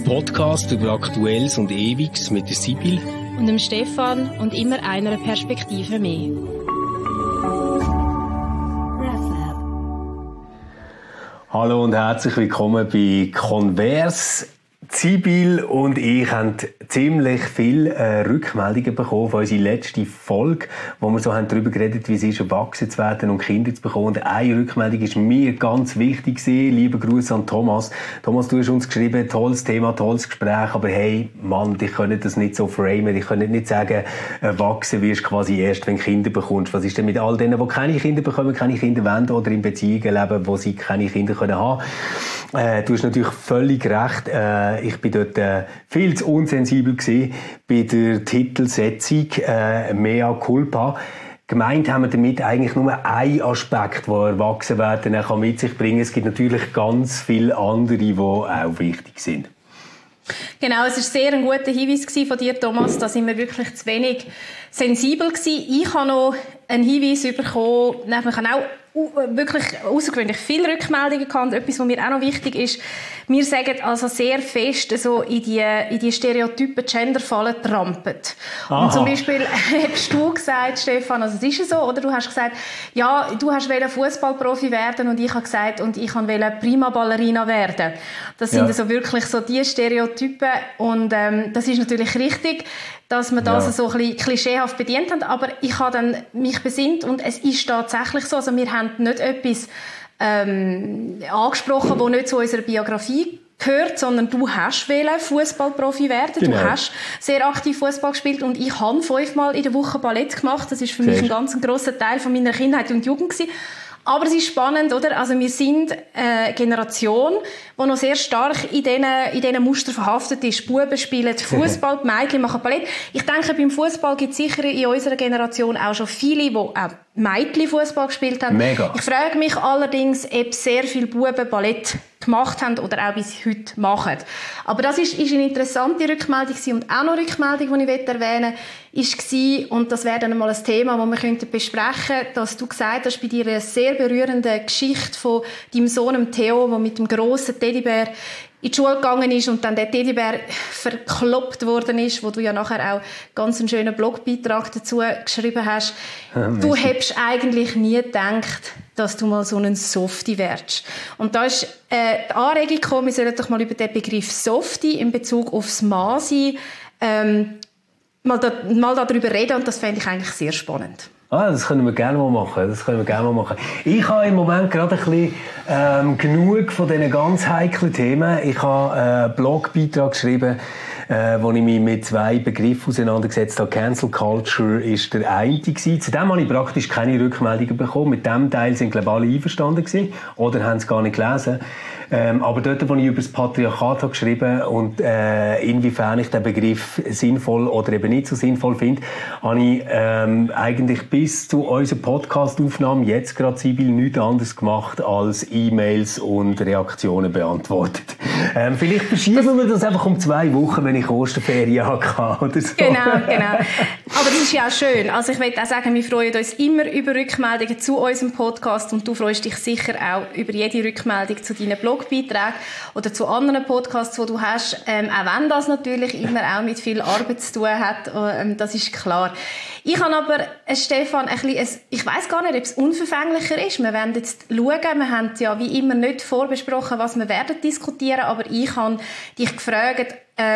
Podcast über Aktuelles und Ewiges mit der Sibyl und dem Stefan und immer einer Perspektive mehr. Hallo und herzlich willkommen bei Converse. Sibyl und ich haben ziemlich viele Rückmeldungen bekommen von unserer letzten Folge, wo wir so haben darüber geredet, wie es ist, erwachsen zu werden und Kinder zu bekommen. Und eine Rückmeldung ist mir ganz wichtig gewesen. Liebe Grüße an Thomas. Thomas, du hast uns geschrieben, tolles Thema, tolles Gespräch, aber hey, Mann, ich kann das nicht so framen. Ich kann nicht sagen, erwachsen wirst quasi erst, wenn du Kinder bekommst. Was ist denn mit all denen, die keine Kinder bekommen, keine Kinder wollen oder in Beziehungen leben, wo sie keine Kinder haben können? Du hast natürlich völlig recht. Ich bin dort viel zu unsensibel gewesen bei der Titelsetzung «Mea culpa». Gemeint haben wir damit eigentlich nur einen Aspekt, der Erwachsenwerden kann mit sich bringen. Es gibt natürlich ganz viele andere, die auch wichtig sind. Genau, es war sehr ein guter Hinweis von dir, Thomas. Da sind wir wirklich zu wenig sensibel gewesen. Ich habe noch einen Hinweis bekommen. Wir haben auch wirklich außergewöhnlich viele Rückmeldungen gehabt. Etwas, was mir auch noch wichtig ist, wir sagen also sehr fest so in die Stereotypen Genderfallen trampet. Und zum Beispiel hast du gesagt, Stefan, also es ist ja so, oder? Du hast gesagt, ja, du hast Fußballprofi werden und ich habe gesagt, und ich wollte Prima Ballerina werden. Das sind also wirklich so die Stereotypen und das ist natürlich richtig, dass wir das so ein bisschen klischeehaft bedient haben, aber ich habe dann mich besinnt und es ist tatsächlich so, also wir haben nicht etwas angesprochen, das nicht zu unserer Biografie gehört, sondern du hast Fußballprofi werden, du hast sehr aktiv Fußball gespielt und ich habe 5-mal in der Woche Ballett gemacht, das ist für mich ein ganz grosser Teil von meiner Kindheit und Jugend gewesen. Aber es ist spannend, oder? Also wir sind eine Generation, die noch sehr stark in diesen Mustern verhaftet ist. Buben spielen Fußball, Mädchen machen Ballett. Ich denke, beim Fußball gibt es sicher in unserer Generation auch schon viele, die auch Mädchen Fußball gespielt haben. Mega. Ich frage mich allerdings, ob sehr viele Buben Ballett gemacht haben oder auch bis heute machen. Aber das ist eine interessante Rückmeldung und auch noch eine Rückmeldung, die ich erwähnen möchte, und das wäre dann einmal ein Thema, das wir besprechen könnten, dass du gesagt hast, bei dir eine sehr berührende Geschichte von deinem Sohn Theo, der mit dem grossen Teddybär in die Schule gegangen ist und dann der Teddybär verkloppt worden ist, wo du ja nachher auch ganz einen schönen Blogbeitrag dazu geschrieben hast. Du hättest eigentlich nie gedacht, dass du mal so einen Softie wärst. Und da ist die Anregung gekommen, wir sollen doch mal über den Begriff Softie in Bezug aufs Mannsein mal darüber reden, und das fände ich eigentlich sehr spannend. Das können wir gerne mal machen. Ich habe im Moment gerade ein bisschen genug von diesen ganz heiklen Themen. Ich habe einen Blogbeitrag geschrieben, wo ich mich mit 2 Begriffen auseinandergesetzt habe. Cancel Culture ist der eine gewesen. Zu dem habe ich praktisch keine Rückmeldungen bekommen. Mit dem Teil sind, glaube ich, alle einverstanden gewesen. Oder haben es gar nicht gelesen. Aber dort, wo ich über das Patriarchat habe geschrieben und inwiefern ich den Begriff sinnvoll oder eben nicht so sinnvoll finde, habe ich eigentlich bis zu unserer Podcast-Aufnahme jetzt gerade, Sibyl, nichts anderes gemacht als E-Mails und Reaktionen beantwortet. Vielleicht verschieben wir das einfach um 2 Wochen, wenn ich Osterferien habe oder so. Genau. Aber das ist ja auch schön. Also ich möchte auch sagen, wir freuen uns immer über Rückmeldungen zu unserem Podcast und du freust dich sicher auch über jede Rückmeldung zu deinen Blogbeiträgen oder zu anderen Podcasts, die du hast, auch wenn das natürlich immer auch mit viel Arbeit zu tun hat, das ist klar. Ich habe aber, Stefan, ich weiss gar nicht, ob es unverfänglicher ist. Wir werden jetzt schauen, wir haben ja wie immer nicht vorbesprochen, was wir werden diskutieren, aber ich habe dich gefragt,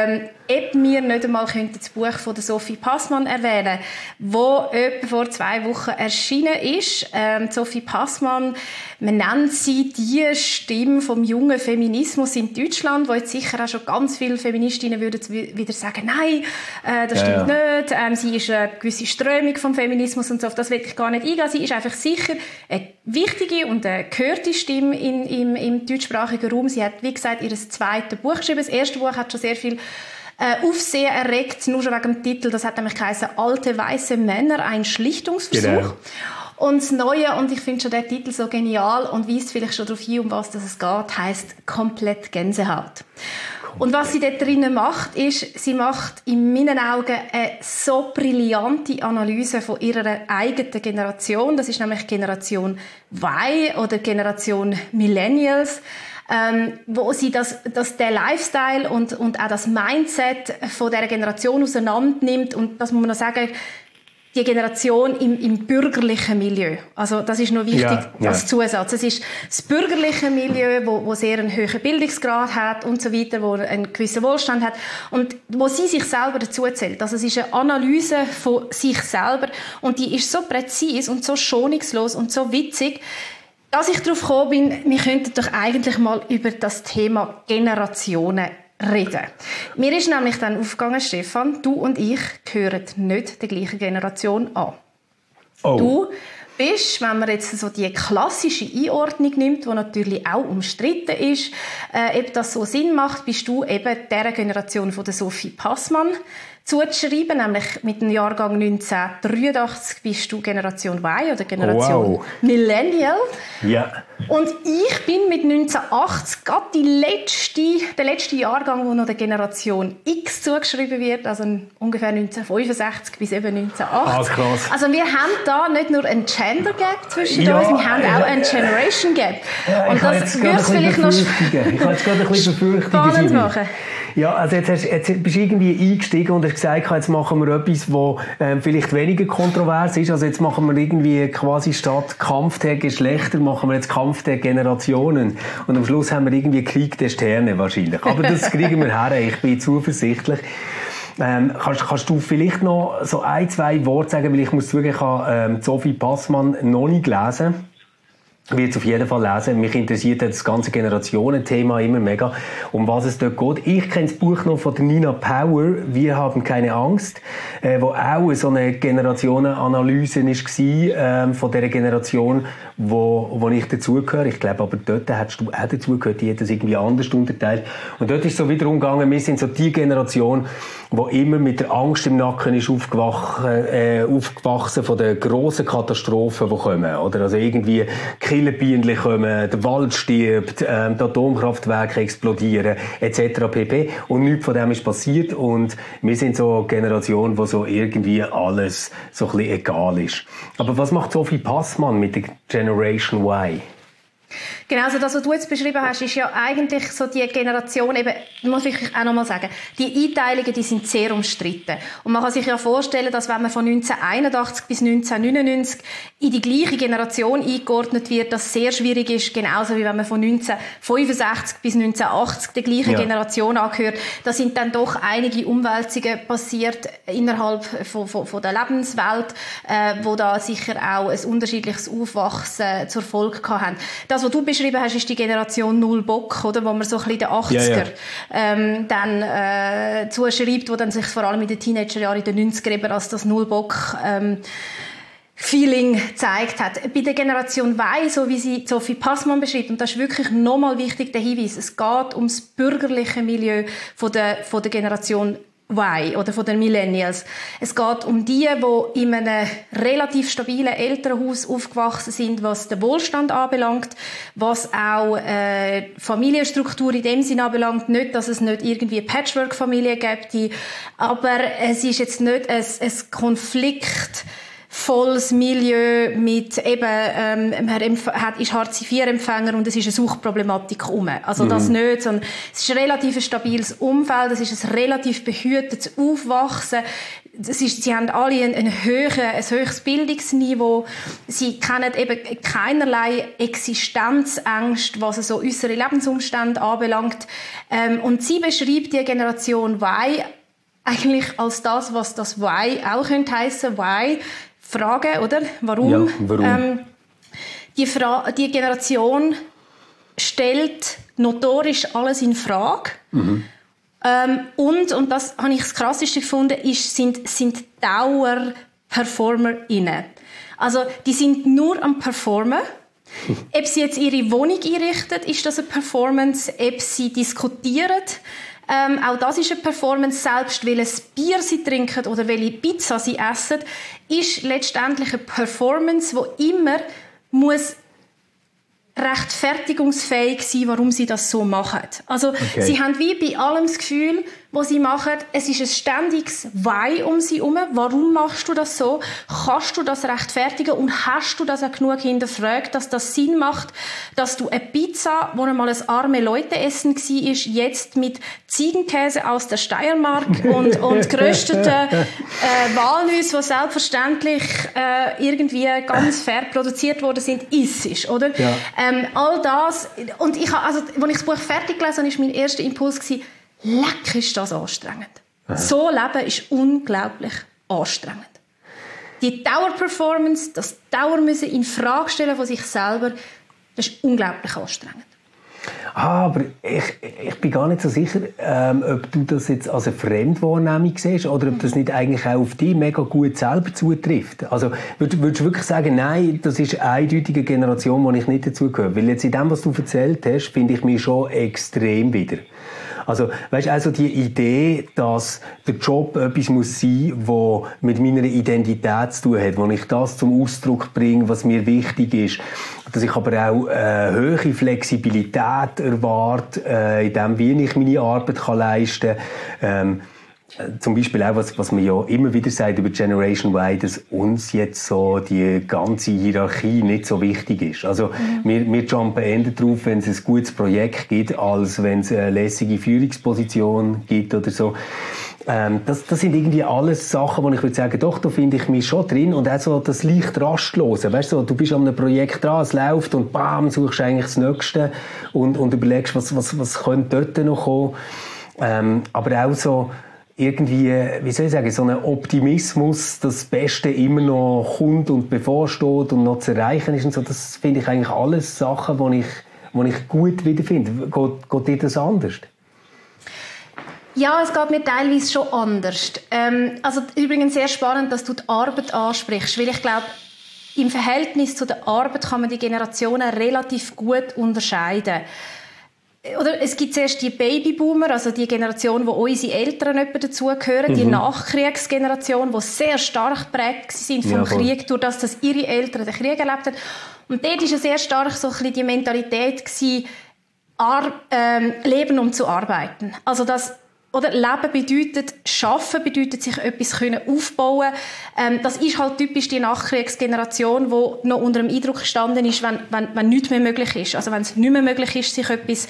ob wir nicht einmal das Buch von der Sophie Passmann erwähnen, wo etwa vor 2 Wochen erschienen ist. Sophie Passmann, man nennt sie die Stimme vom jungen Feminismus in Deutschland, wo jetzt sicher auch schon ganz viele Feministinnen würden wieder sagen, nein, das stimmt nicht. Sie ist eine gewisse Strömung vom Feminismus und so, auf das will ich gar nicht eingehen. Sie ist einfach sicher eine wichtige und eine gehörte Stimme im deutschsprachigen Raum. Sie hat, wie gesagt, ihr zweites Buch geschrieben. Das erste Buch hat schon sehr viel Aufsehen erregt, nur schon wegen dem Titel. Das hat nämlich geheißen «Alte weiße Männer, ein Schlichtungsversuch». Genau. Und das Neue, und ich finde schon den Titel so genial und weist vielleicht schon darauf hin, um was es geht, heisst «Komplett Gänsehaut». Und was sie dort drinnen macht, ist, sie macht in meinen Augen eine so brillante Analyse von ihrer eigenen Generation. Das ist nämlich Generation Y oder Generation Millennials. wo sie der Lifestyle und auch das Mindset von dieser Generation auseinander nimmt. Und das muss man noch sagen, die Generation im bürgerlichen Milieu. Also das ist noch wichtig als Zusatz. Es ist das bürgerliche Milieu, wo sehr einen hohen Bildungsgrad hat und so weiter, wo einen gewissen Wohlstand hat und wo sie sich selber dazu zählt. Also es ist eine Analyse von sich selber und die ist so präzise und so schonungslos und so witzig, dass ich darauf gekommen bin, wir könnten doch eigentlich mal über das Thema Generationen reden. Mir ist nämlich dann aufgegangen, Stefan, du und ich gehören nicht der gleichen Generation an. Oh. Du bist, wenn man jetzt so die klassische Einordnung nimmt, die natürlich auch umstritten ist, ob das so Sinn macht, bist du eben der Generation von der Sophie Passmann zuzuschreiben, nämlich mit dem Jahrgang 1983 bist du Generation Y oder Generation Millennial. Ja. Und ich bin mit 1980 gerade der letzte Jahrgang, wo noch der Generation X zugeschrieben wird, also ungefähr 1965 bis eben 1980. Krass. Also wir haben da nicht nur einen Gender Gap zwischen uns, wir haben auch einen Generation Gap. Und das würde vielleicht noch spannend machen. Ja, also jetzt bist du irgendwie eingestiegen und hast gesagt, jetzt machen wir etwas, was vielleicht weniger kontrovers ist. Also jetzt machen wir irgendwie quasi statt Kampf der Geschlechter, machen wir jetzt Kampf der Generationen. Und am Schluss haben wir irgendwie Krieg der Sterne wahrscheinlich. Aber das kriegen wir her, ich bin zuversichtlich. Kannst du vielleicht noch so 1-2 Worte sagen, weil ich muss zugeben, ich habe Sophie Passmann noch nicht gelesen. Ich werde es auf jeden Fall lesen. Mich interessiert das ganze Generationenthema immer mega, um was es dort geht. Ich kenne das Buch noch von Nina Power, «Wir haben keine Angst», wo auch so eine Generationenanalyse war, von dieser Generation, wo ich dazugehöre. Ich glaube, aber dort hast du auch dazugehört, die hat das irgendwie anders unterteilt. Und dort ist so wiederum gegangen, wir sind so die Generation, die immer mit der Angst im Nacken ist aufgewachsen von den grossen Katastrophen, die kommen. Oder also irgendwie Killerbienen kommen, der Wald stirbt, die Atomkraftwerke explodieren, etc. pp. Und nichts von dem ist passiert. Und wir sind so eine Generation, wo so irgendwie alles so ein bisschen egal ist. Aber was macht Sophie Passmann mit der Generation Y? Genau, also das, was du jetzt beschrieben hast, ist ja eigentlich so die Generation, eben, muss ich auch noch mal sagen, die Einteilungen, die sind sehr umstritten. Und man kann sich ja vorstellen, dass wenn man von 1981 bis 1999 in die gleiche Generation eingeordnet wird, das sehr schwierig ist, genauso wie wenn man von 1965 bis 1980 der gleichen Generation angehört. Da sind dann doch einige Umwälzungen passiert innerhalb von der Lebenswelt, wo da sicher auch ein unterschiedliches Aufwachsen zur Folge gehabt haben. Das, was du beschrieben hast, ist die Generation Null Bock, oder, wo man so ein bisschen den 80er dann zuschreibt, wo dann sich vor allem in den Teenagerjahren in den 90er eben als das Null Bock Feeling gezeigt hat. Bei der Generation Y, so wie sie Sophie Passmann beschreibt, und das ist wirklich nochmal wichtig, der Hinweis, es geht ums bürgerliche Milieu von der Generation Y oder von den Millennials. Es geht um die in einem relativ stabilen Elternhaus aufgewachsen sind, was den Wohlstand anbelangt, was auch Familienstruktur in dem Sinne anbelangt. Nicht, dass es nicht irgendwie eine Patchwork-Familie gibt, aber es ist jetzt nicht ein Konflikt volles Milieu mit eben, ist Hartz-IV-Empfänger und es ist eine Suchtproblematik rum. Also das nicht, sondern es ist ein relativ stabiles Umfeld, es ist ein relativ behütetes Aufwachsen. Sie haben alle ein höheres Bildungsniveau. Sie kennen eben keinerlei Existenzängste, was so äußere Lebensumstände anbelangt. Und sie beschreibt die Generation Y eigentlich als das, was das Y auch könnte heissen. Y, Frage, oder? Warum? Ja, warum? Die Generation stellt notorisch alles in Frage. Und das habe ich das Krasseste gefunden, sind Dauer-PerformerInnen. Also, die sind nur am Performen. Ob sie jetzt ihre Wohnung einrichten, ist das eine Performance. Ob sie diskutieren, auch das ist eine Performance. Selbst welches Bier sie trinken oder welche Pizza sie essen, ist letztendlich eine Performance, die immer muss rechtfertigungsfähig sein, warum sie das so machen. Also sie haben wie bei allem das Gefühl, was sie machen, es ist ein ständiges Why um sie herum. Warum machst du das so? Kannst du das rechtfertigen und hast du das auch genug hinterfragt, dass das Sinn macht, dass du eine Pizza, wo einmal ein arme Leute-Essen war, jetzt mit Ziegenkäse aus der Steiermark und gerösteten Walnüsse, die selbstverständlich irgendwie ganz fair produziert worden sind, ist, oder? Ja. All das. Und ich habe, also, als ich das Buch fertig gelesen habe, war mein erster Impuls gewesen, leck, ist das anstrengend. Aha. So leben ist unglaublich anstrengend. Die Dauerperformance, das Dauer müssen in Frage stellen von sich selber, das ist unglaublich anstrengend. Aber ich bin gar nicht so sicher, ob du das jetzt als eine Fremdwahrnehmung siehst oder ob das nicht eigentlich auch auf dich mega gut selber zutrifft. Also würdest du wirklich sagen, nein, das ist eine eindeutige Generation, wo ich nicht dazugehöre? Weil jetzt in dem, was du erzählt hast, finde ich mich schon extrem wieder. Also, weißt du, also die Idee, dass der Job etwas muss sein, was mit meiner Identität zu tun hat, wo ich das zum Ausdruck bringe, was mir wichtig ist, dass ich aber auch hohe Flexibilität erwarte, in dem, wie ich meine Arbeit leisten kann. Zum Beispiel auch, was man ja immer wieder sagt über Generation Y, dass uns jetzt so die ganze Hierarchie nicht so wichtig ist. Also wir jumpen eher drauf, wenn es ein gutes Projekt gibt, als wenn es eine lässige Führungsposition gibt oder so. Das sind irgendwie alles Sachen, wo ich würde sagen, doch, da finde ich mich schon drin. Und auch so das leicht Rastlose. Weißt du, du bist an einem Projekt dran, es läuft und bam, suchst eigentlich das Nächste und überlegst, was könnte dort noch kommen. Aber auch so, irgendwie, wie soll ich sagen, so ein Optimismus, dass das Beste immer noch kommt und bevorsteht und noch zu erreichen ist und so, das finde ich eigentlich alles Sachen, die ich gut wiederfinde. Geht dir das anders? Ja, es geht mir teilweise schon anders. Also übrigens sehr spannend, dass du die Arbeit ansprichst, weil ich glaube, im Verhältnis zu der Arbeit kann man die Generationen relativ gut unterscheiden. Oder es gibt zuerst die Babyboomer, also die Generation, wo unsere Eltern etwa dazugehören, die Nachkriegsgeneration, die sehr stark geprägt sind vom Krieg, durch das ihre Eltern den Krieg erlebt haben. Und dort war ja sehr stark so ein bisschen die Mentalität gewesen, leben um zu arbeiten. Also das oder Leben bedeutet, Schaffen bedeutet, sich etwas aufbauen können. Das ist halt typisch die Nachkriegsgeneration, die noch unter dem Eindruck gestanden ist, wenn nichts mehr möglich ist. Also wenn es nicht mehr möglich ist, sich etwas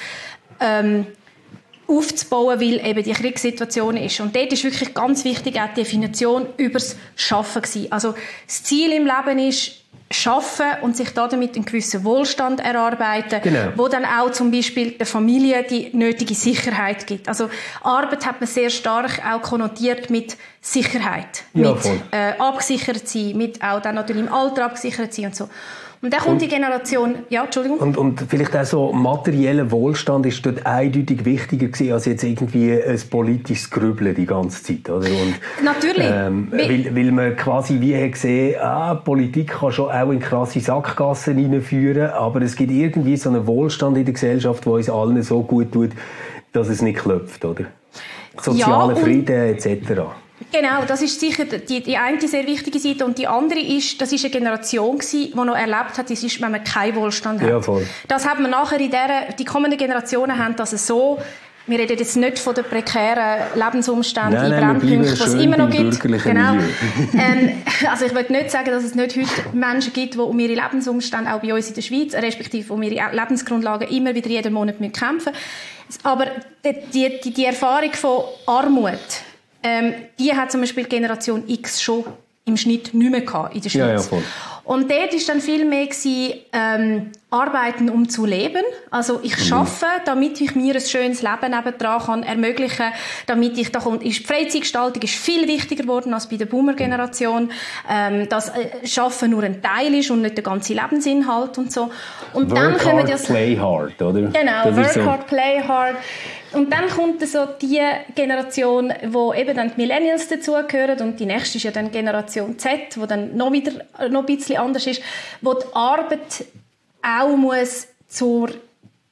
aufzubauen, weil eben die Kriegssituation ist. Und dort ist wirklich ganz wichtig auch die Definition über das Schaffen gewesen. Also das Ziel im Leben ist, schaffen und sich damit einen gewissen Wohlstand erarbeiten, wo dann auch zum Beispiel der Familie die nötige Sicherheit gibt. Also Arbeit hat man sehr stark auch konnotiert mit Sicherheit, mit abgesichert sein, mit auch dann natürlich im Alter abgesichert sein und so. Und dann kommt die Generation, ja, Entschuldigung. Und vielleicht auch so materieller Wohlstand ist dort eindeutig wichtiger gewesen, als jetzt irgendwie ein politisches Grübeln die ganze Zeit, oder? Und, natürlich. Weil man quasi wie hat gesehen, Politik kann schon auch in krasse Sackgassen hineinführen, aber es gibt irgendwie so einen Wohlstand in der Gesellschaft, der uns allen so gut tut, dass es nicht klopft, oder? Sozialer Frieden etc. Genau, das ist sicher die eine sehr wichtige Seite. Und die andere ist, das ist eine Generation gewesen, die noch erlebt hat, das ist, wenn man keinen Wohlstand hat. Ja, voll. Das hat man nachher die kommenden Generationen haben das so. Wir reden jetzt nicht von den prekären Lebensumständen in Brennpunkten, die es immer noch gibt. Genau. Also ich will nicht sagen, dass es nicht heute Menschen gibt, die um ihre Lebensumstände, auch bei uns in der Schweiz, respektive um ihre Lebensgrundlagen immer wieder jeden Monat kämpfen müssen. Aber die Erfahrung von Armut, die hat zum Beispiel Generation X schon im Schnitt nicht mehr gehabt in der Schweiz. Ja, und dort war dann viel mehr arbeiten, um zu leben. Also ich arbeite, damit ich mir ein schönes Leben nebendran kann ermöglichen, damit ich da kommt. Die Freizeitgestaltung ist viel wichtiger geworden als bei der Boomer-Generation. Dass Schaffen nur ein Teil ist und nicht der ganze Lebensinhalt und so. Und work dann hard, play hard, oder? Genau, work hard, play hard. Und dann kommt so die Generation, wo eben dann die Millennials dazugehören, und die nächste ist ja dann Generation Z, wo dann noch ein bisschen anders ist, wo die Arbeit auch muss zur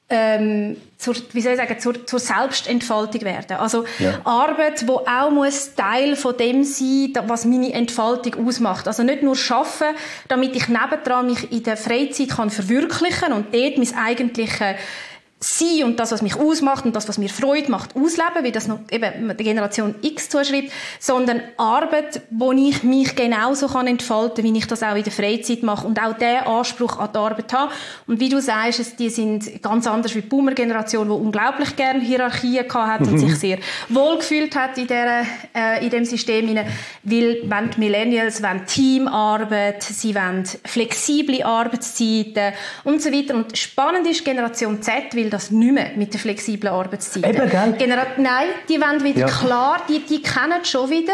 zur Selbstentfaltung werden. Also Arbeit, die auch muss Teil von dem sein, was meine Entfaltung ausmacht. Also nicht nur arbeiten, damit ich nebendran mich in der Freizeit kann verwirklichen und dort mein eigentliches Sein und das, was mich ausmacht und das, was mir Freude macht, ausleben, wie das noch eben der Generation X zuschreibt, sondern Arbeit, wo ich mich genauso entfalten kann, wie ich das auch in der Freizeit mache und auch diesen Anspruch an die Arbeit habe. Und wie du sagst, die sind ganz anders wie die Boomer-Generation, die unglaublich gerne Hierarchien gehabt hat und sich sehr wohl gefühlt hat in dem System, weil wenn die Millennials wollen Teamarbeit, sie wollen flexible Arbeitszeiten und so weiter. Und spannend ist Generation Z, weil das nicht mehr mit der flexiblen Arbeitszeit. Eben, gell? Nein, die wollen wieder klar, die kennen schon wieder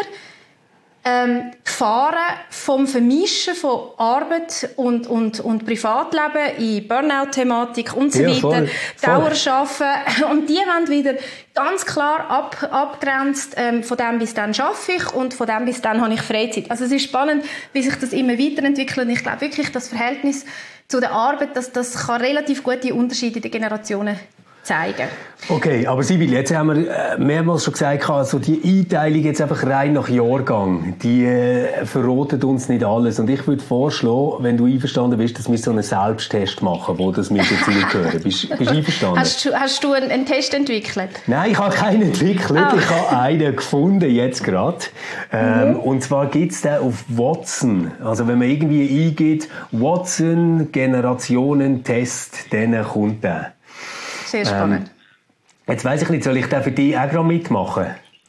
Gefahren vom Vermischen von Arbeit und Privatleben in Burnout-Thematik und so weiter, voll. Dauerarbeiten. Und die wollen wieder ganz klar abgrenzt, von dem bis dann arbeite ich und von dem bis dann habe ich Freizeit. Also es ist spannend, wie sich das immer weiterentwickelt. Und ich glaube wirklich, das Verhältnis zu der Arbeit, das kann relativ gute Unterschiede in den Generationen zeigen. Okay, aber Sibylle, jetzt haben wir mehrmals schon gesagt, also die Einteilung jetzt einfach rein nach Jahrgang, die verratet uns nicht alles. Und ich würde vorschlagen, wenn du einverstanden bist, dass wir so einen Selbsttest machen, wo das mit dazu gehört. Bist du einverstanden? Hast du einen Test entwickelt? Nein, ich habe keinen entwickelt. Oh. Ich habe einen gefunden, jetzt gerade. Und zwar gibt's den auf Watson. Also wenn man irgendwie eingibt, Watson Generationentest, dann kommt der. Sehr spannend. Jetzt weiss ich nicht, soll ich den für dich auch gerade mitmachen?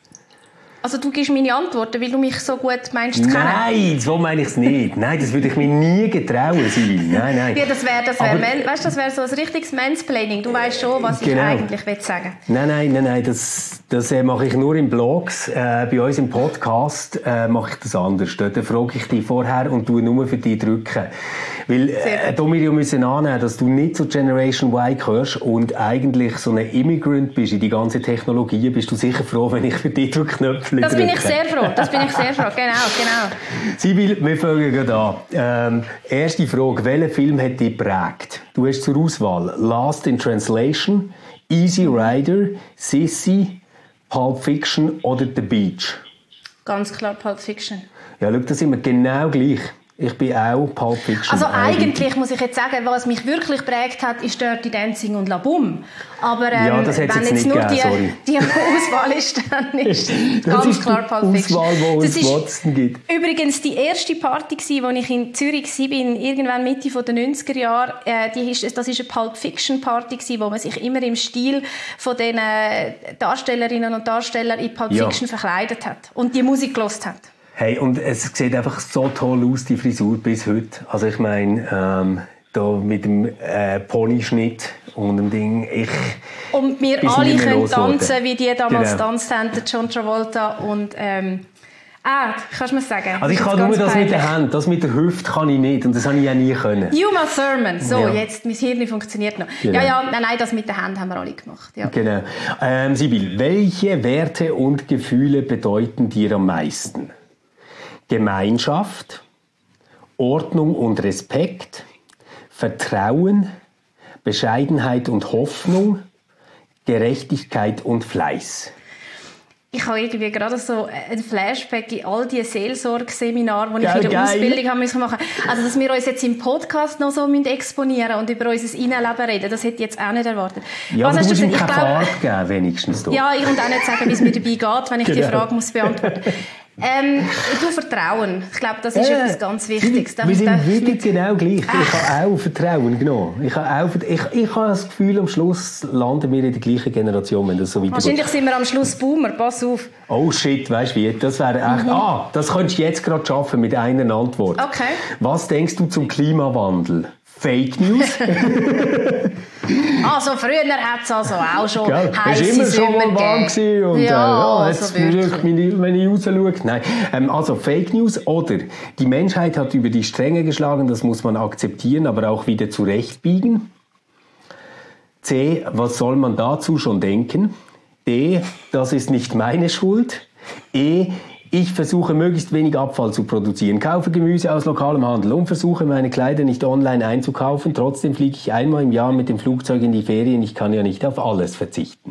Also du gibst meine Antworten, weil du mich so gut meinst zu kennen? Nein, so meine ich es nicht. Nein, das würde ich mir nie getrauen, Sibylle. Nein. Ja, das wäre so ein richtiges Mansplaining. Du weißt schon, was ich eigentlich sagen will. Nein, das mache ich nur in Blogs. Bei uns im Podcast mache ich das anders. Dort frage ich dich vorher und tue nur für dich drücken. Weil da wir müssen annehmen, dass du nicht zur Generation Y gehörst und eigentlich so ein Immigrant bist in die ganze Technologie, bist du sicher froh, wenn ich für dich drücke Knöpfe. Das bin ich sehr froh. Genau. Sibylle, wir fangen gerade an. Erste Frage. Welcher Film hat dich geprägt? Du hast zur Auswahl Lost in Translation, Easy Rider, Sissy, Pulp Fiction oder The Beach? Ganz klar Pulp Fiction. Ja, schau, das sind wir genau gleich. Ich bin auch Pulp Fiction. Also eigentlich muss ich jetzt sagen, was mich wirklich prägt hat, ist Dirty Dancing und La Boom. Aber ja, das wenn jetzt nicht nur gegeben, die Auswahl ist, dann ist ganz klar Pulp Fiction. Auswahl, wo es Watson gibt. Übrigens die erste Party, wo ich in Zürich war, irgendwann Mitte der 90er Jahre. Das war eine Pulp Fiction Party, wo man sich immer im Stil von den Darstellerinnen und Darstellern in Pulp Fiction verkleidet hat und die Musik gehört hat. Hey, und es sieht einfach so toll aus, die Frisur bis heute. Also ich meine, da mit dem Ponyschnitt und dem Ding, und wir alle können tanzen, wie die damals getanzt haben, John Travolta und kannst du mir sagen? Also ich kann nur das mit der Hand, das mit der Hüfte kann ich nicht und das habe ich auch nie können. Uma Thurman, so, jetzt, mein Hirn funktioniert noch. Genau. Nein, das mit der Hand haben wir alle gemacht. Ja. Genau. Sibylle, welche Werte und Gefühle bedeuten dir am meisten? Gemeinschaft, Ordnung und Respekt, Vertrauen, Bescheidenheit und Hoffnung, Gerechtigkeit und Fleiß. Ich habe irgendwie gerade so ein Flashback in all die Seelsorgeseminare, die ich in der Ausbildung machen musste. Also, dass wir uns jetzt im Podcast noch so exponieren und über unser Innenleben reden, das hätte ich jetzt auch nicht erwartet. Ja, aber du musst ihm keine Frage geben, wenigstens. Doch. Ja, ich kann auch nicht sagen, wie es mir dabei geht, wenn ich die Frage muss beantworten muss. Du Vertrauen. Ich glaube, das ist etwas ganz Wichtiges. Wir sind wirklich genau gleich. Ich habe auch Vertrauen genommen. Ich habe das Gefühl, am Schluss landen wir in der gleichen Generation, wenn das so weitergeht. Wahrscheinlich sind wir am Schluss Boomer. Pass auf. Oh shit, weißt du wie? Das wäre echt... das könntest du jetzt gerade schaffen mit einer Antwort. Okay. Was denkst du zum Klimawandel? Fake News? Also früher hat es also auch schon heisse Sommer schon mal warm gewesen und also wenn ich raus schaue. Nein. Also Fake News oder die Menschheit hat über die Stränge geschlagen, das muss man akzeptieren, aber auch wieder zurechtbiegen. C, was soll man dazu schon denken? D, das ist nicht meine Schuld. E, Ich versuche möglichst wenig Abfall zu produzieren, kaufe Gemüse aus lokalem Handel und versuche meine Kleider nicht online einzukaufen. Trotzdem fliege ich einmal im Jahr mit dem Flugzeug in die Ferien. Ich kann ja nicht auf alles verzichten.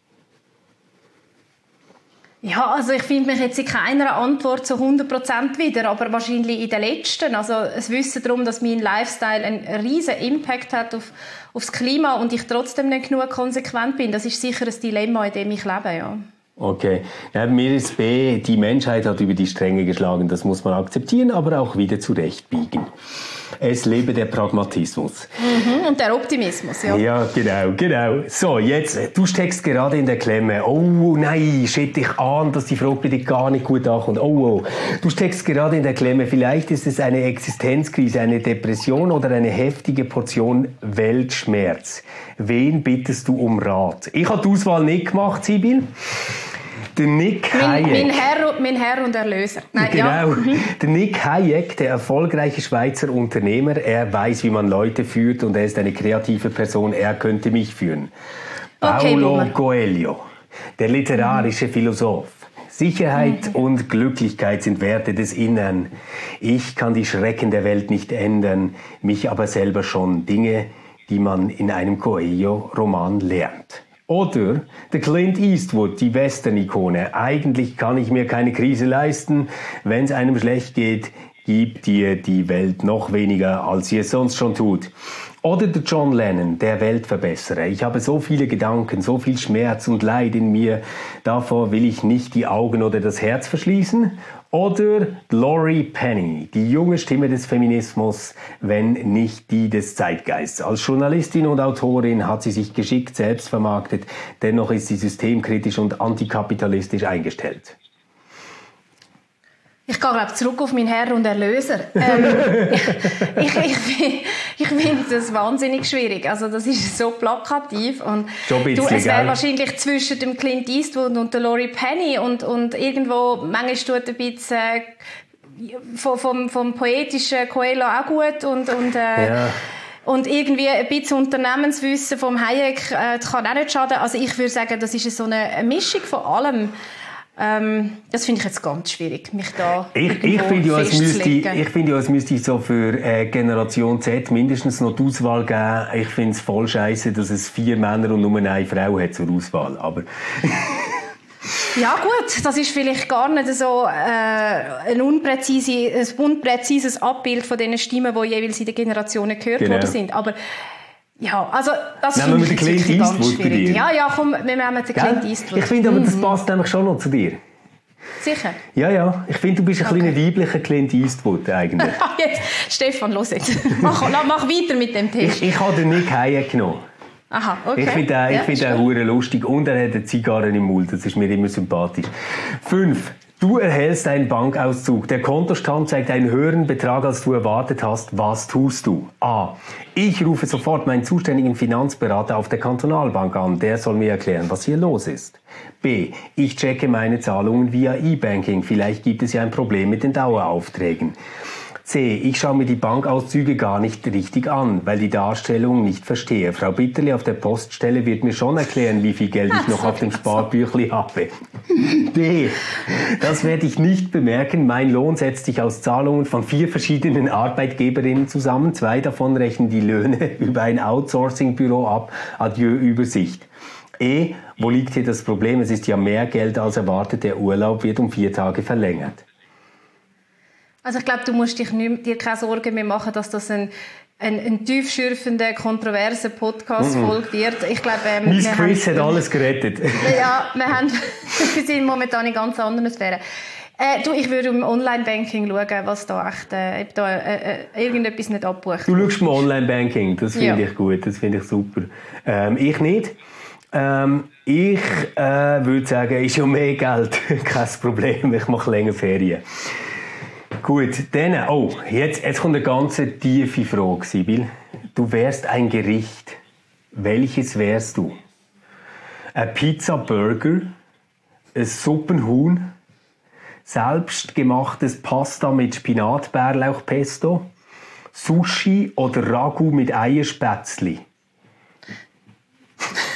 Ja, also ich finde mich jetzt in keiner Antwort zu 100% wieder, aber wahrscheinlich in der letzten. Also es Wissen darum, dass mein Lifestyle einen riesen Impact hat aufs Klima und ich trotzdem nicht genug konsequent bin. Das ist sicher ein Dilemma, in dem ich lebe, ja. Okay. Neben mir ist B, die Menschheit hat über die Stränge geschlagen. Das muss man akzeptieren, aber auch wieder zurechtbiegen. Es lebe der Pragmatismus. Und der Optimismus, ja. Ja, genau. So, jetzt, du steckst gerade in der Klemme. Oh nein, shit, ich ahne, dass die Frage bei dir gar nicht gut ankommt. Oh. Du steckst gerade in der Klemme. Vielleicht ist es eine Existenzkrise, eine Depression oder eine heftige Portion Weltschmerz. Wen bittest du um Rat? Ich habe die Auswahl nicht gemacht, Sibyl. Der Nick Hayek. Mein Herr und Erlöser. Nein, genau. Ja. Der Nick Hayek, der erfolgreiche Schweizer Unternehmer, er weiß, wie man Leute führt und er ist eine kreative Person. Er könnte mich führen. Paulo Coelho, der literarische Philosoph. Sicherheit und Glücklichkeit sind Werte des Innern. Ich kann die Schrecken der Welt nicht ändern, mich aber selber schon. Dinge, die man in einem Coelho-Roman lernt. Oder der Clint Eastwood, die Western-Ikone. Eigentlich kann ich mir keine Krise leisten. Wenn es einem schlecht geht, gibt dir die Welt noch weniger, als sie es sonst schon tut. Oder der John Lennon, der Weltverbesserer. Ich habe so viele Gedanken, so viel Schmerz und Leid in mir. Davor will ich nicht die Augen oder das Herz verschließen. Oder Laurie Penny, die junge Stimme des Feminismus, wenn nicht die des Zeitgeists. Als Journalistin und Autorin hat sie sich geschickt selbst vermarktet. Dennoch ist sie systemkritisch und antikapitalistisch eingestellt. Ich gehe, glaube ich, zurück auf meinen Herr und Erlöser. Ich finde das wahnsinnig schwierig. Also das ist so plakativ. Und es wäre wahrscheinlich zwischen dem Clint Eastwood und der Laurie Penny und irgendwo, manchmal tut ein bisschen vom poetischen Coelho auch gut und irgendwie ein bisschen Unternehmenswissen vom Hayek kann auch nicht schaden. Also ich würde sagen, das ist so eine Mischung von allem. Das finde ich jetzt ganz schwierig, mich da ich finde ja, es müsste so für Generation Z mindestens noch die Auswahl geben. Ich finde es voll scheiße, dass es 4 Männer und nur eine Frau hat zur Auswahl. Aber ja gut, das ist vielleicht gar nicht so ein unpräzises Abbild von den Stimmen, die jeweils in den Generationen gehört worden sind. Aber ja, also das finde ich wirklich ganz schwierig. Ja, komm, wir nehmen den Clint Eastwood. Ich finde aber, das passt nämlich schon noch zu dir. Sicher? Ja. Ich finde, du bist ein kleiner weiblicher Clint Eastwood eigentlich. Jetzt, Stefan, los jetzt. Mach weiter mit dem Test. Ich habe den Nick Hayek genommen. Aha, okay. Ich finde den hure lustig und er hat eine Zigarre im Mund. Das ist mir immer sympathisch. 5. Du erhältst einen Bankauszug. Der Kontostand zeigt einen höheren Betrag, als du erwartet hast. Was tust du? A. Ich rufe sofort meinen zuständigen Finanzberater auf der Kantonalbank an. Der soll mir erklären, was hier los ist. B. Ich checke meine Zahlungen via E-Banking. Vielleicht gibt es ja ein Problem mit den Daueraufträgen. C. Ich schaue mir die Bankauszüge gar nicht richtig an, weil die Darstellung nicht verstehe. Frau Bitterli auf der Poststelle wird mir schon erklären, wie viel Geld ich noch auf dem Sparbüchli habe. D. Das werde ich nicht bemerken. Mein Lohn setzt sich aus Zahlungen von 4 verschiedenen Arbeitgeberinnen zusammen. 2 davon rechnen die Löhne über ein Outsourcing-Büro ab. Adieu Übersicht. E. Wo liegt hier das Problem? Es ist ja mehr Geld als erwartet. Der Urlaub wird um 4 Tage verlängert. Also ich glaube, du musst dir keine Sorgen mehr machen, dass das ein tiefschürfender, kontroverser Podcast-Folge wird. Ich glaube, Miss Chris hat alles gerettet. Ja, wir sind momentan in ganz anderen Sphären. Ich würde im Online-Banking schauen, was da echt, ob da irgendetwas nicht abbucht. Du schaust im Online-Banking, das finde ich gut, das finde ich super. Ich nicht. Ich würde sagen, ist ja mehr Geld, kein Problem, ich mache länger Ferien. Gut, dann, jetzt kommt eine ganz tiefe Frage, Sibyl. Du wärst ein Gericht. Welches wärst du? Ein Pizza-Burger, ein Suppenhuhn, selbstgemachtes Pasta mit Spinat-Bärlauchpesto, Sushi oder Ragu mit Eierspätzli?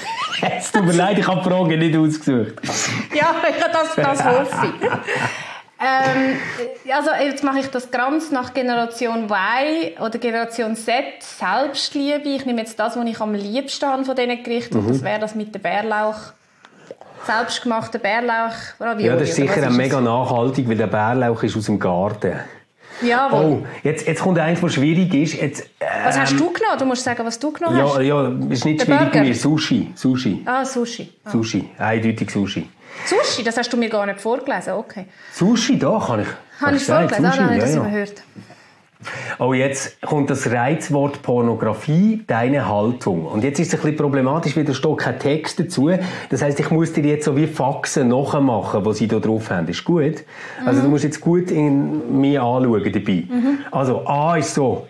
Es tut mir leid, ich habe die Frage nicht ausgesucht. Ja, das hoffe ich. Also jetzt mache ich das ganz nach Generation Y oder Generation Z, Selbstliebe. Ich nehme jetzt das, was ich am liebsten habe von diesen Gerichten. Und das wäre das mit dem Bärlauch. Selbstgemachter Bärlauch. Ja, das ist sicher mega nachhaltig, weil der Bärlauch ist aus dem Garten. Jawohl. Oh, jetzt kommt eins, was schwierig ist. Jetzt, was hast du genommen? Du musst sagen, was du genommen hast. Ja, ist nicht schwierig bei mir. Sushi. Sushi. Sushi, eindeutig Sushi. Sushi, das hast du mir gar nicht vorgelesen, okay. Sushi, doch, habe ich vorgelesen, Sushi, habe ich das überhört. Oh, jetzt kommt das Reizwort Pornografie, deine Haltung. Und jetzt ist es ein bisschen problematisch, weil da steht kein Text dazu. Das heisst, ich muss dir jetzt so wie Faxen nachmachen, die sie da drauf haben. Ist gut? Also du musst jetzt gut in mich anschauen dabei. Also, A ist so.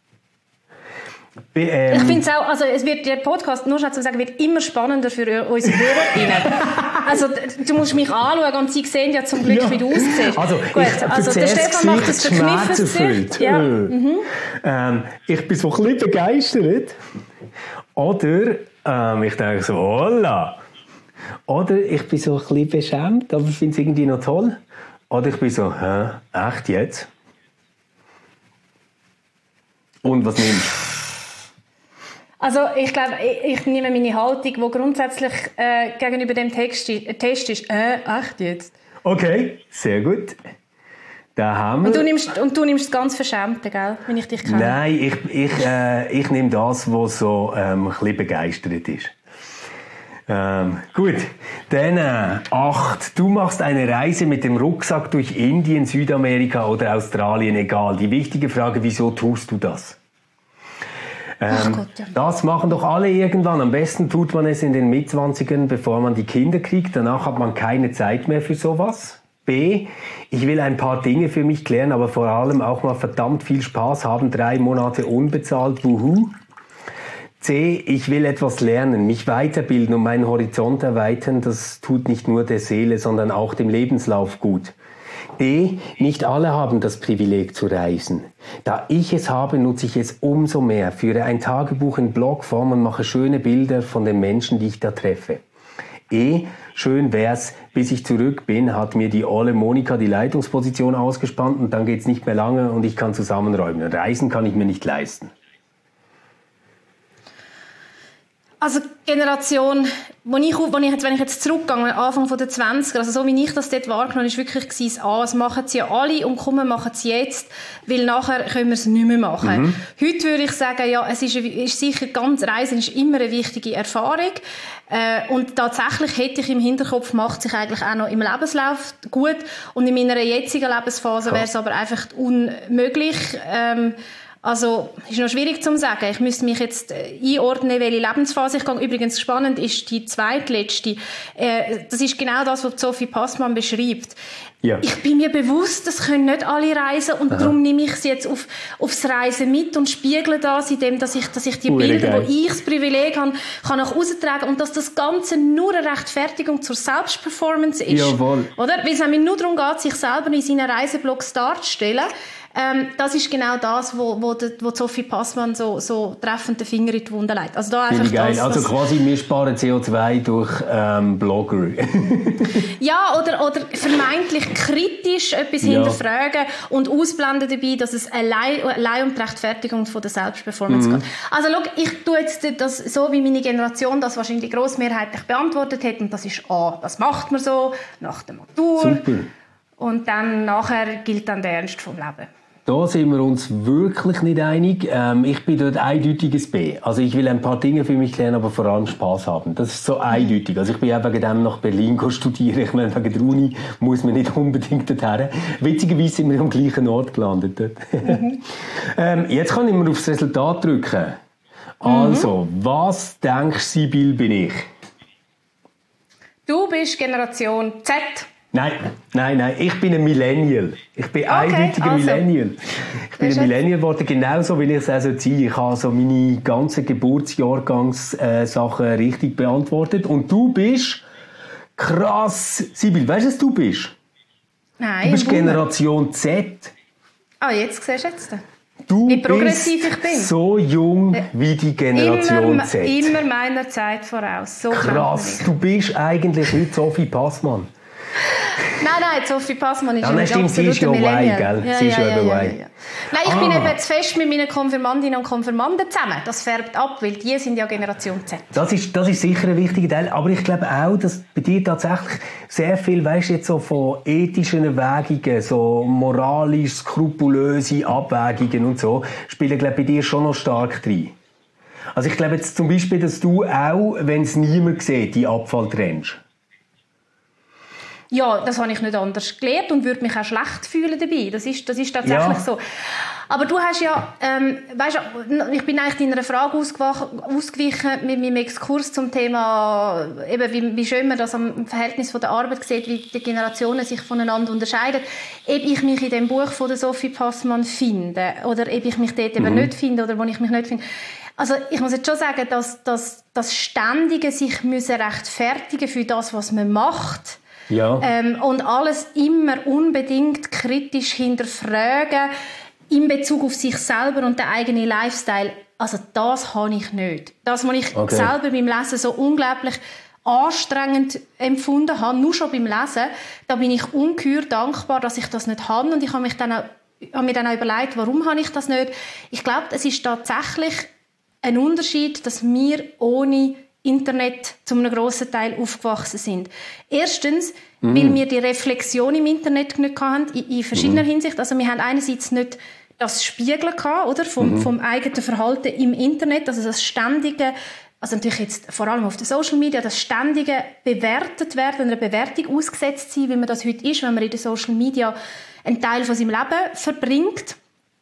Ich finde es auch, also es wird, der Podcast, nur schnell zu sagen, wird immer spannender für unsere HörerInnen. Also du musst mich anschauen und sie sehen ja zum Glück, wie du aussiehst. Also, gut, der Stefan macht das verkniffenes. Ja. Ich bin so ein bisschen begeistert. Oder ich denke so, holla. Oder ich bin so ein bisschen beschämt, aber ich finde es irgendwie noch toll. Oder ich bin so, echt jetzt? Und was nimmst du? Also ich glaube, ich nehme meine Haltung, die grundsätzlich gegenüber dem Test ist, echt jetzt? Okay, sehr gut. Da haben wir. Und du nimmst das ganz Verschämte, gell, wenn ich dich kenne? Nein, ich nehme das, was so ein bisschen begeistert ist. Gut, dann 8. Du machst eine Reise mit dem Rucksack durch Indien, Südamerika oder Australien, egal. Die wichtige Frage, wieso tust du das? Ach Gott, ja. Das machen doch alle irgendwann. Am besten tut man es in den Mitzwanzigern, bevor man die Kinder kriegt. Danach hat man keine Zeit mehr für sowas. B. Ich will ein paar Dinge für mich klären, aber vor allem auch mal verdammt viel Spaß haben. 3 Monate unbezahlt. Wuhu. C. Ich will etwas lernen, mich weiterbilden und meinen Horizont erweitern. Das tut nicht nur der Seele, sondern auch dem Lebenslauf gut. D. Nicht alle haben das Privileg zu reisen. Da ich es habe, nutze ich es umso mehr, führe ein Tagebuch in Blogform und mache schöne Bilder von den Menschen, die ich da treffe. E. Schön wär's, bis ich zurück bin, hat mir die olle Monika die Leitungsposition ausgespannt und dann geht's nicht mehr lange und ich kann zusammenräumen. Reisen kann ich mir nicht leisten. Also Generation, wenn ich jetzt zurückgehe, Anfang der 20er, also so wie ich das dort wahrgenommen habe, ist wirklich gewesen, das machen sie ja alle und komm, wir machen es jetzt, weil nachher können wir es nicht mehr machen. Heute würde ich sagen, ja, es ist sicher, ganz Reisen ist immer eine wichtige Erfahrung. Und tatsächlich hätte ich im Hinterkopf, macht sich eigentlich auch noch im Lebenslauf gut. Und in meiner jetzigen Lebensphase wäre es aber einfach unmöglich. Also, ist noch schwierig zu sagen. Ich müsste mich jetzt einordnen, welche Lebensphase ich gehe. Übrigens, spannend ist die zweitletzte. Das ist genau das, was Sophie Passmann beschreibt. Ja. Ich bin mir bewusst, das können nicht alle reisen und darum nehme ich sie jetzt aufs Reisen mit und spiegle das, indem dass ich die Bilder, wo ich das Privileg habe, kann auch raustragen und dass das Ganze nur eine Rechtfertigung zur Selbstperformance ist. Jawohl. Oder? Weil es nämlich nur darum geht, sich selber in seinen Reiseblogs darzustellen. Das ist genau das, wo Sophie Passmann so treffend den Finger in die Wunde legt. Also da einfach geil. Also quasi, wir sparen CO2 durch Blogger. Ja, oder vermeintlich kritisch etwas hinterfragen und ausblenden dabei, dass es allein um die Rechtfertigung von der Selbstperformance geht. Also schau, ich tue jetzt das so, wie meine Generation das wahrscheinlich grossmehrheitlich beantwortet hat. Und das ist A, das macht man so, nach der Matur. Super. Und dann nachher gilt dann der Ernst vom Leben. Da sind wir uns wirklich nicht einig. Ich bin dort eindeutiges B. Also ich will ein paar Dinge für mich lernen, aber vor allem Spaß haben. Das ist so eindeutig. Also ich bin eben wegen dem nach Berlin studieren. Ich meine, wegen der Uni muss man nicht unbedingt dorthin. Witzigerweise sind wir am gleichen Ort gelandet. Jetzt kann ich mal aufs Resultat drücken. Also, was denkst du, Sibyl, bin ich? Du bist Generation Z. Nein. Ich bin ein Millennial. Ich bin eindeutiger Millennial. Ich bin ein Millennial geworden, genauso wie ich es also ziehe. Ich habe so meine ganzen Geburtsjahrgangssachen richtig beantwortet. Und du bist krass. Sibyl, weißt du, was du bist? Nein. Du bist Generation Z. Jetzt siehst du jetzt. Du wie progressiv bist ich bin. So jung wie die Generation Z. Immer meiner Zeit voraus. So krass. Du bist eigentlich heute Sophie Passmann. Nein, Sophie Passmann ist ja, stimmt, sie ist ja Y, gell? Sie ist ja Y. Nein, ich bin eben zu fest mit meinen Konfirmandinnen und Konfirmanden zusammen. Das färbt ab, weil die sind ja Generation Z. Das ist sicher ein wichtiger Teil. Aber ich glaube auch, dass bei dir tatsächlich sehr viel, weißt du, jetzt so von ethischen Erwägungen, so moralisch skrupulöse Abwägungen und so, spielen, glaube ich, bei dir schon noch stark rein. Also ich glaube jetzt zum Beispiel, dass du auch, wenn es niemand sieht, die Abfall trennst. Ja, das habe ich nicht anders gelernt und würde mich auch schlecht fühlen dabei. Das ist tatsächlich so. Aber du hast ja, weißt du, ich bin eigentlich deiner Frage ausgewichen mit meinem Exkurs zum Thema, eben wie schön man das am Verhältnis von der Arbeit sieht, wie die Generationen sich voneinander unterscheiden. Ob ich mich in dem Buch von der Sophie Passmann finde oder ob ich mich dort eben nicht finde oder wo ich mich nicht finde. Also ich muss jetzt schon sagen, dass das ständige sich müssen rechtfertigen für das, was man macht, und alles immer unbedingt kritisch hinterfragen in Bezug auf sich selber und den eigenen Lifestyle. Also das habe ich nicht. Das, was ich selber beim Lesen so unglaublich anstrengend empfunden habe, nur schon beim Lesen, da bin ich ungeheuer dankbar, dass ich das nicht habe. Und ich habe mir dann auch überlegt, warum habe ich das nicht. Ich glaube, es ist tatsächlich ein Unterschied, dass wir ohne Internet zu einem grossen Teil aufgewachsen sind. Erstens, weil wir die Reflexion im Internet nicht hatten, in verschiedener Hinsicht. Also wir haben einerseits nicht das Spiegeln gehabt, oder? Vom eigenen Verhalten im Internet, also das ständige, also natürlich jetzt vor allem auf den Social Media, das ständige bewertet werden, einer Bewertung ausgesetzt sein, wie man das heute ist, wenn man in den Social Media einen Teil von seinem Leben verbringt.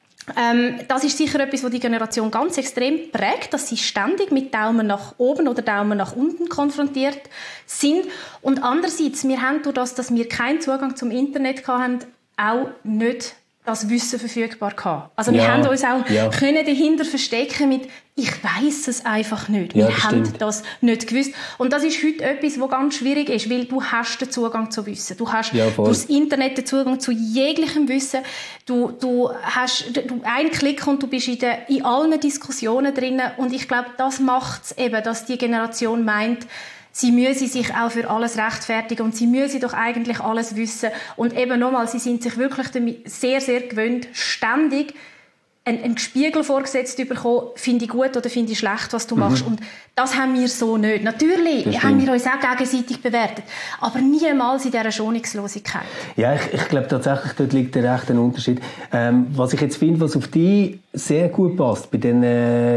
Das ist sicher etwas, was die Generation ganz extrem prägt, dass sie ständig mit Daumen nach oben oder Daumen nach unten konfrontiert sind. Und andererseits, wir haben durch das, dass wir keinen Zugang zum Internet hatten, auch nicht das Wissen verfügbar gehabt. Also wir haben uns auch können dahinter verstecken mit «Ich weiss es einfach nicht». Wir haben das nicht gewusst. Und das ist heute etwas, was ganz schwierig ist, weil du hast den Zugang zu Wissen. Du hast durch das Internet den Zugang zu jeglichem Wissen. Du hast einen Klick und du bist in allen Diskussionen drin. Und ich glaube, das macht es eben, dass die Generation meint, sie müsse sich auch für alles rechtfertigen und sie müsse doch eigentlich alles wissen. Und eben nochmal, sie sind sich wirklich damit sehr, sehr gewöhnt, ständig einen Spiegel vorgesetzt zu bekommen, finde ich gut oder finde ich schlecht, was du machst. Und das haben wir so nicht. Natürlich haben wir uns auch gegenseitig bewertet, aber niemals in dieser Schonungslosigkeit. Ja, ich glaube tatsächlich, dort liegt der rechte Unterschied. Was ich jetzt finde, was auf dich sehr gut passt, bei dieser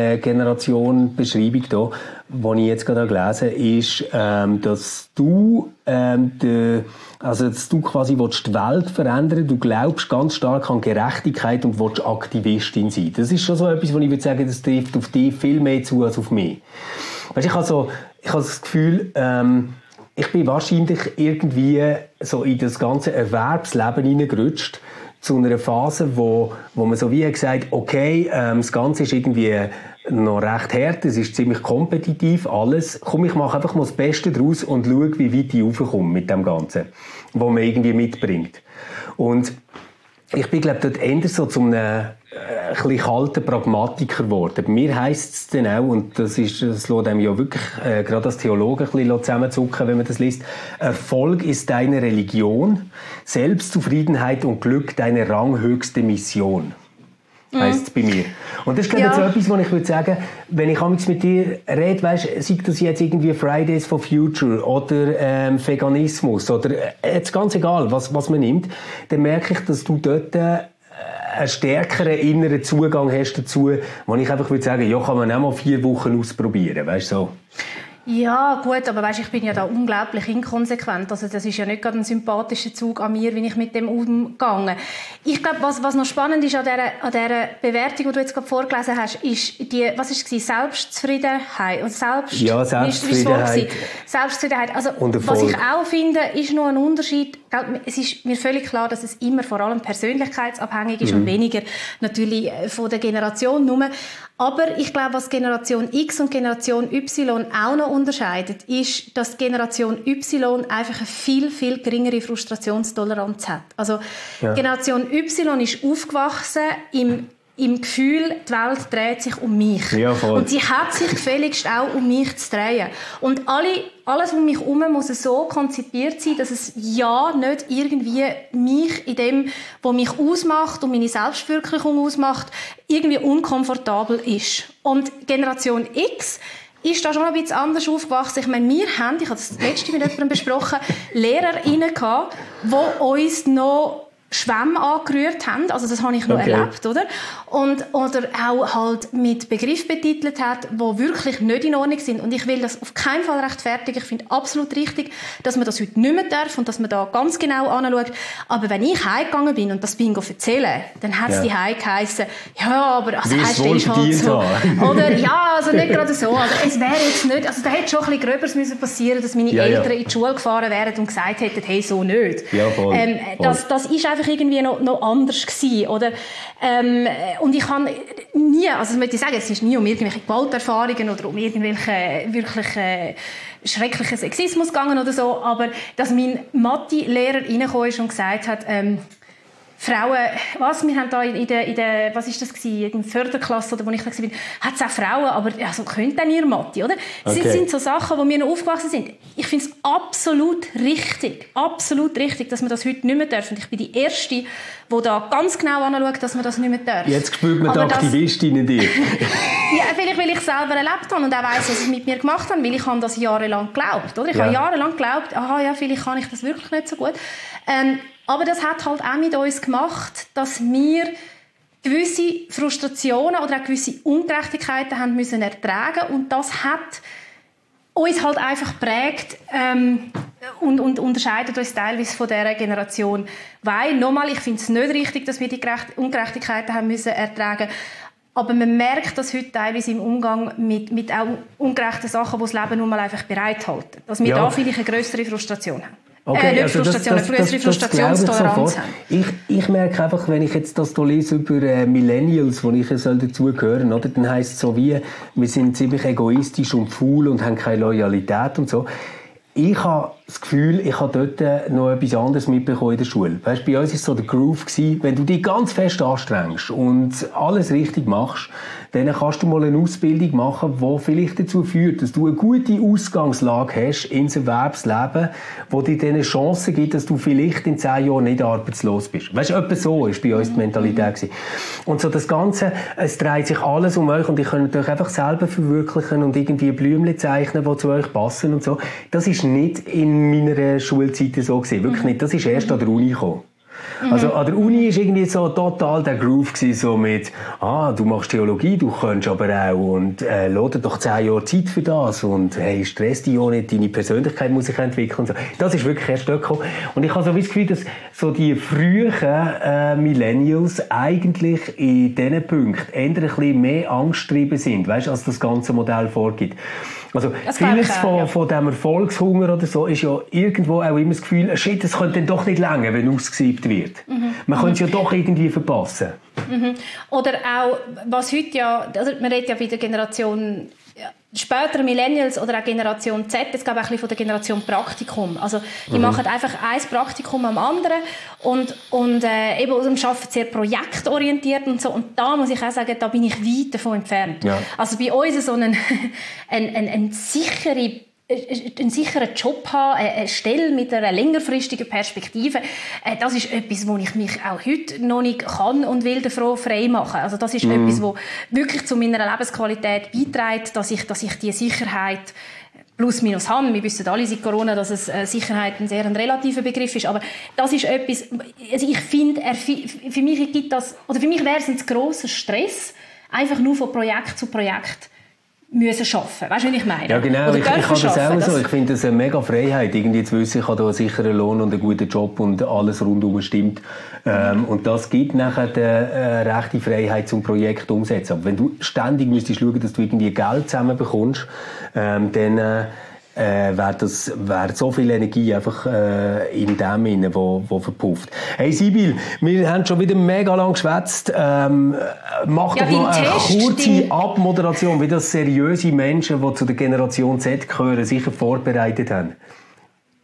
Generation-Beschreibung hier, die ich jetzt gerade gelesen habe, ist, dass du dass du quasi die Welt verändern willst. Du glaubst ganz stark an Gerechtigkeit und willst Aktivistin sein. Das ist schon so etwas, wo ich würde sagen, das trifft auf dich viel mehr zu als auf mich. Weißt, ich habe das Gefühl, ich bin wahrscheinlich irgendwie so in das ganze Erwerbsleben hineingerutscht, zu einer Phase, wo man so wie gesagt, okay, das Ganze ist irgendwie noch recht hart, es ist ziemlich kompetitiv, alles. Komm, ich mache einfach mal das Beste daraus und schaue, wie weit ich raufkomme mit dem Ganzen, was man irgendwie mitbringt. Und ich bin, glaube ich, dort eher so zu einem ein bisschen kalten Pragmatiker geworden. Bei mir heisst es dann auch, und das lässt einem ja wirklich gerade als Theologe ein bisschen zusammenzucken, wenn man das liest, Erfolg ist deine Religion, Selbstzufriedenheit und Glück deine ranghöchste Mission. Heisst es bei mir. Und das ist, glaube ich, so etwas, wo ich würde sagen, wenn ich mit dir rede, weisst, sei das jetzt irgendwie Fridays for Future oder Veganismus oder jetzt ganz egal, was man nimmt, dann merke ich, dass du dort einen stärkeren inneren Zugang hast dazu, wo ich einfach würde sagen, ja, kann man auch mal 4 Wochen ausprobieren, weißt du, so. Ja, gut, aber weißt, ich bin ja da unglaublich inkonsequent. Also das ist ja nicht gerade ein sympathischer Zug an mir, wie ich mit dem umgegangen. Ich glaube, was noch spannend ist an dieser Bewertung, die du jetzt gerade vorgelesen hast, ist die, was ist es, Selbstzufriedenheit und Selbstzufriedenheit. Selbstzufriedenheit. Also was ich auch finde, ist noch ein Unterschied. Es ist mir völlig klar, dass es immer vor allem persönlichkeitsabhängig ist und weniger natürlich von der Generation nur. Aber ich glaube, was Generation X und Generation Y auch noch unterscheidet, ist, dass Generation Y einfach eine viel, viel geringere Frustrationstoleranz hat. Also Generation Y ist aufgewachsen im im Gefühl, die Welt dreht sich um mich. Ja, voll. Und sie hat sich gefälligst auch um mich zu drehen. Und alles um mich herum muss so konzipiert sein, dass es ja nicht irgendwie mich in dem, was mich ausmacht und meine Selbstverwirklichung ausmacht, irgendwie unkomfortabel ist. Und Generation X ist da schon ein bisschen anders aufgewachsen. Ich meine, ich habe das letzte mit jemandem besprochen, LehrerInnen gehabt, die uns noch Schwämme angerührt haben, also das habe ich noch erlebt, oder? Oder auch halt mit Begriffen betitelt hat, die wirklich nicht in Ordnung sind. Und ich will das auf keinen Fall rechtfertigen. Ich finde absolut richtig, dass man das heute nicht mehr darf und dass man da ganz genau anschaut. Aber wenn ich heimgegangen bin und das bin erzählen, dann hat es die heim geheissen, ja, aber also heisst das halt so. Oder ja, also nicht gerade so. Also es wäre jetzt nicht, also da hätte schon ein bisschen Gröbers müssen passieren, dass meine Eltern in die Schule gefahren wären und gesagt hätten, hey, so nicht. Ja, voll. Das ist einfach irgendwie noch anders gewesen, oder? Und ich habe nie, also das möchte ich sagen, es ist nie um irgendwelche Gewalterfahrungen oder um irgendwelche wirklich schrecklichen Sexismus gegangen oder so, aber dass mein Mathe-Lehrer reingekommen ist und gesagt hat, Frauen, wir haben da in der was ist das gewesen, in der Förderklasse, oder wo ich da war, hat es auch Frauen, aber also, könnt dann ihr Mathe, oder? Das sind so Sachen, wo wir noch aufgewachsen sind. Ich finde es absolut richtig, dass wir das heute nicht mehr dürfen. Ich bin die Erste, die da ganz genau anschaut, dass wir das nicht mehr dürfen. Jetzt spürt man die Aktivistin in dir. Ja, vielleicht, weil ich selber erlebt habe und auch weiss, was sie mit mir gemacht haben, weil ich habe das jahrelang geglaubt, oder? Ich habe jahrelang geglaubt, vielleicht kann ich das wirklich nicht so gut. Aber das hat halt auch mit uns gemacht, dass wir gewisse Frustrationen oder auch gewisse Ungerechtigkeiten haben müssen ertragen, und das hat uns halt einfach geprägt und unterscheidet uns teilweise von dieser Generation. Weil, nochmal, ich finde es nicht richtig, dass wir die Ungerechtigkeiten haben müssen ertragen. Aber man merkt das heute teilweise im Umgang mit auch ungerechten Sachen, die das Leben nun mal einfach bereithalten. Dass wir da vielleicht eine grössere Frustration haben. Okay, also größere Frustrationstoleranz haben. Ich merke einfach, wenn ich jetzt das hier lese über Millennials, wo ich dazugehören soll, dann heisst es so wie, wir sind ziemlich egoistisch und faul und haben keine Loyalität und so. Ich habe das Gefühl, ich habe dort noch etwas anderes mitbekommen in der Schule. Weißt, bei uns war so der Groove gewesen, wenn du dich ganz fest anstrengst und alles richtig machst, dann kannst du mal eine Ausbildung machen, die vielleicht dazu führt, dass du eine gute Ausgangslage hast ins Erwerbsleben, die dir dann eine Chance gibt, dass du vielleicht in 10 Jahren nicht arbeitslos bist. Weißt du, etwa so ist bei uns die Mentalität gewesen. Und so das Ganze, es dreht sich alles um euch und ihr könnt euch einfach selber verwirklichen und irgendwie Blümchen zeichnen, die zu euch passen und so. Das ist nicht in meiner Schulzeit so gewesen. Wirklich nicht. Das ist erst an der Uni gekommen. Also an der Uni war irgendwie so total der Groove gewesen, so mit, du machst Theologie, du kannst aber auch und lass dir doch 10 Jahre Zeit für das und hey, stress dich auch nicht, deine Persönlichkeit muss sich entwickeln und so. Das ist wirklich erst dort gekommen. Und ich habe so das Gefühl, dass so die frühen Millennials eigentlich in diesen Punkten eher ein bisschen mehr angstgetrieben sind, weißt, als das ganze Modell vorgibt. Also vieles von diesem Erfolgshunger oder so ist ja irgendwo auch immer das Gefühl, shit, es könnte dann doch nicht länger, wenn ausgesiebt wird. Man könnte es ja doch irgendwie verpassen. Oder auch, was heute also man redet ja bei der Generation später Millennials oder auch Generation Z, jetzt glaube ich ein bisschen von der Generation Praktikum. Also die machen einfach ein Praktikum am anderen und eben arbeiten sehr projektorientiert und so. Und da muss ich auch sagen, da bin ich weit davon entfernt. Ja. Also bei uns so einen sicheren Job haben, eine Stelle mit einer längerfristigen Perspektive, das ist etwas, wo ich mich auch heute noch nicht kann und will davon frei machen. Also das ist etwas, wo wirklich zu meiner Lebensqualität beiträgt, dass ich die Sicherheit plus minus habe. Wir wissen alle seit Corona, dass Sicherheit ein sehr relativer Begriff ist, aber das ist etwas, also ich finde, für mich gibt das, oder für mich wäre es ein grosser Stress, einfach nur von Projekt zu Projekt müssen arbeiten. Weißt du, was ich meine? Ja, genau. Ich habe das auch so. Ich finde das eine mega Freiheit, irgendwie zu wissen, ich habe da einen sicheren Lohn und einen guten Job und alles rundum stimmt. Und das gibt nachher die rechte Freiheit zum Projekt umsetzen. Aber wenn du ständig müsstest schauen, dass du irgendwie Geld zusammenbekommst, dann wäre so viel Energie einfach in dem inne, wo verpufft. Hey Sibyl, wir haben schon wieder mega lang geschwätzt. Mach doch noch eine kurze Abmoderation, wie das seriöse Menschen, die zu der Generation Z gehören, sicher vorbereitet haben.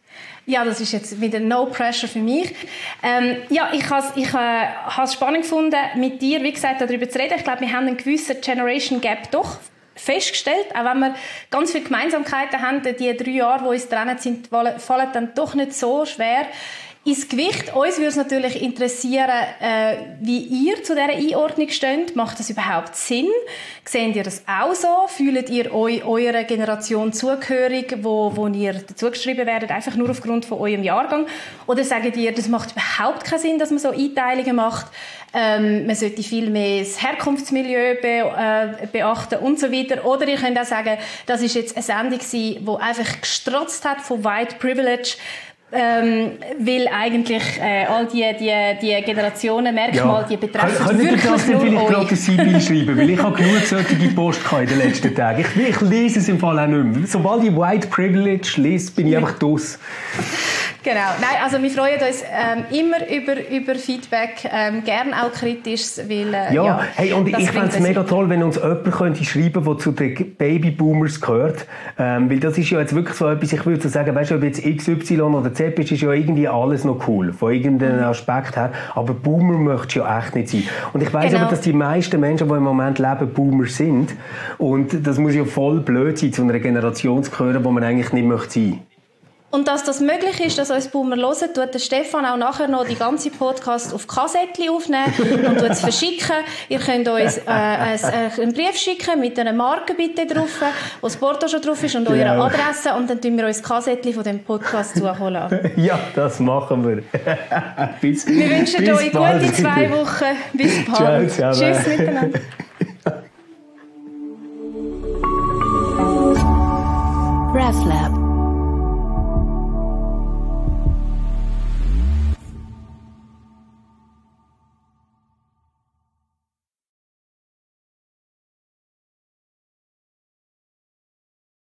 Ja, das ist jetzt wieder no pressure für mich. Ja, ich habe es spannend gefunden, mit dir, wie gesagt, darüber zu reden. Ich glaube, wir haben einen gewissen Generation Gap doch festgestellt. Auch wenn wir ganz viele Gemeinsamkeiten haben, die 3 Jahre, die uns trennen sind, fallen dann doch nicht so schwer ins Gewicht. Uns würde es natürlich interessieren, wie ihr zu dieser Einordnung steht. Macht das überhaupt Sinn? Seht ihr das auch so? Fühlt ihr euch eurer Generation zugehörig, wo ihr dazugeschrieben werdet, einfach nur aufgrund von eurem Jahrgang? Oder sagt ihr, das macht überhaupt keinen Sinn, dass man so Einteilungen macht? Man sollte viel mehr das Herkunftsmilieu beachten und so weiter. Oder ihr könnt auch sagen, das ist jetzt eine Sendung gewesen, die einfach gestrotzt hat von White Privilege, weil eigentlich all die Generationen, Merkmale, die betreffen wirklich nur euch. Vielleicht gerade ein Sibyl schreiben, weil ich habe genug solche Post in den letzten Tagen. Ich lese es im Fall auch nicht mehr. Sobald ich White Privilege lese, bin ich einfach draus. Genau. Nein, also wir freuen uns immer über Feedback, gerne auch kritisch, weil hey, und ich fände es mega toll, wenn uns jemand könnte schreiben, der zu den Babyboomers gehört, weil das ist ja jetzt wirklich so etwas, ich würde so sagen, weißt du, ob jetzt XY oder Z bist, ist ja irgendwie alles noch cool, von irgendeinem Aspekt her, aber Boomer möchtest du ja echt nicht sein. Und ich weiss aber, dass die meisten Menschen, die im Moment leben, Boomer sind, und das muss ja voll blöd sein, zu einer Generation zu gehören, wo man eigentlich nicht möchte sein. Und dass das möglich ist, dass uns Boomer hören, tut der Stefan auch nachher noch die ganze Podcast auf Kassettchen aufnehmen und es verschicken. Ihr könnt uns einen Brief schicken mit einer Marke bitte drauf, wo das Porto schon drauf ist und eure Adresse, und dann tun wir uns Kassettchen von dem Podcast zuholen. Ja, das machen wir. Wir wünschen euch gute 2 Wochen. Bis bald. Ciao, Tschüss miteinander. RefLab